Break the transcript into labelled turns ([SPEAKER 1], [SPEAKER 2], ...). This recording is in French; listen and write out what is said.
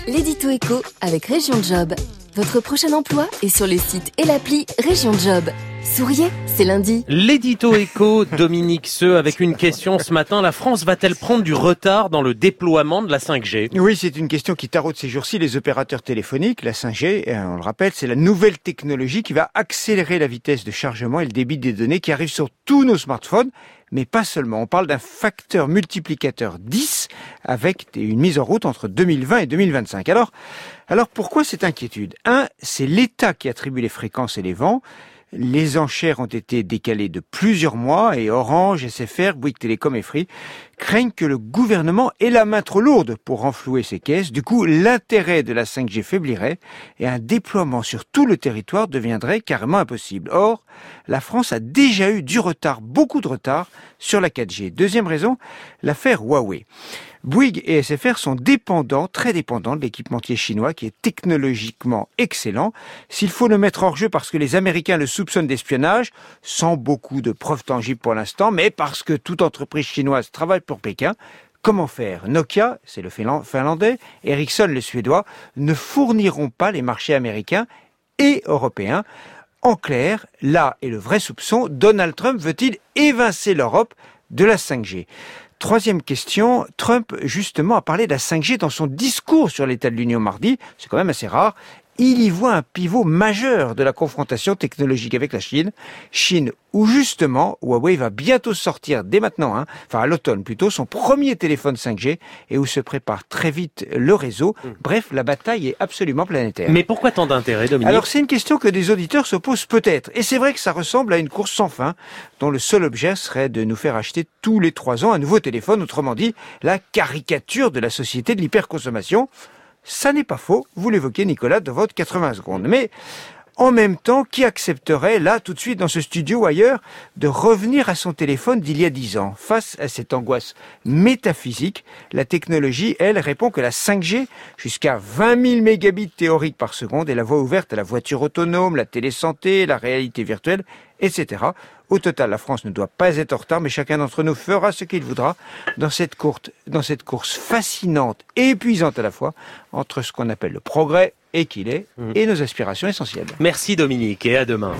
[SPEAKER 1] L'édito éco avec Région Job. Votre prochain emploi est sur le site et l'appli Région Job. Souriez, c'est lundi.
[SPEAKER 2] L'édito éco, Dominique Seux, avec une question ce matin. La France va-t-elle prendre du retard dans le déploiement de la 5G ?
[SPEAKER 3] Oui, c'est une question qui taraude ces jours-ci les opérateurs téléphoniques. La 5G, on le rappelle, c'est la nouvelle technologie qui va accélérer la vitesse de chargement et le débit des données qui arrivent sur tous nos smartphones. Mais pas seulement. On parle d'un facteur multiplicateur 10 avec une mise en route entre 2020 et 2025. Alors pourquoi cette inquiétude ? C'est l'État qui attribue les fréquences et les vents. Les enchères ont été décalées de plusieurs mois et Orange, SFR, Bouygues Télécom et Free craignent que le gouvernement ait la main trop lourde pour renflouer ses caisses. Du coup, l'intérêt de la 5G faiblirait et un déploiement sur tout le territoire deviendrait carrément impossible. Or, la France a déjà eu du retard, beaucoup de retard, sur la 4G. Deuxième raison, l'affaire Huawei. Bouygues et SFR sont très dépendants de l'équipementier chinois qui est technologiquement excellent. S'il faut le mettre hors jeu parce que les Américains le soupçonnent d'espionnage, sans beaucoup de preuves tangibles pour l'instant, mais parce que toute entreprise chinoise travaille pour Pékin, comment faire ? Nokia, c'est le finlandais, Ericsson, le suédois, ne fourniront pas les marchés américains et européens. En clair, là est le vrai soupçon, Donald Trump veut-il évincer l'Europe de la 5G ? Troisième question, Trump justement a parlé de la 5G dans son discours sur l'état de l'Union mardi, c'est quand même assez rare. Il y voit un pivot majeur de la confrontation technologique avec la Chine où justement Huawei va bientôt sortir dès maintenant, à l'automne plutôt, son premier téléphone 5G et où se prépare très vite le réseau. Bref, la bataille est absolument planétaire.
[SPEAKER 2] Mais pourquoi tant d'intérêt, Dominique ?
[SPEAKER 3] Alors c'est une question que des auditeurs se posent peut-être. Et c'est vrai que ça ressemble à une course sans fin dont le seul objet serait de nous faire acheter tous les 3 ans un nouveau téléphone, autrement dit la caricature de la société de l'hyperconsommation. Ça n'est pas faux, vous l'évoquez Nicolas dans votre 80 secondes. Mais en même temps, qui accepterait là tout de suite dans ce studio ou ailleurs de revenir à son téléphone d'il y a 10 ans ? Face à cette angoisse métaphysique, la technologie, elle, répond que la 5G, jusqu'à 20 000 mégabits théoriques par seconde, est la voie ouverte à la voiture autonome, la télésanté, la réalité virtuelle, etc. Au total, la France ne doit pas être en retard, mais chacun d'entre nous fera ce qu'il voudra dans cette course fascinante et épuisante à la fois entre ce qu'on appelle le progrès et qu'il est et nos aspirations essentielles.
[SPEAKER 2] Merci Dominique et à demain.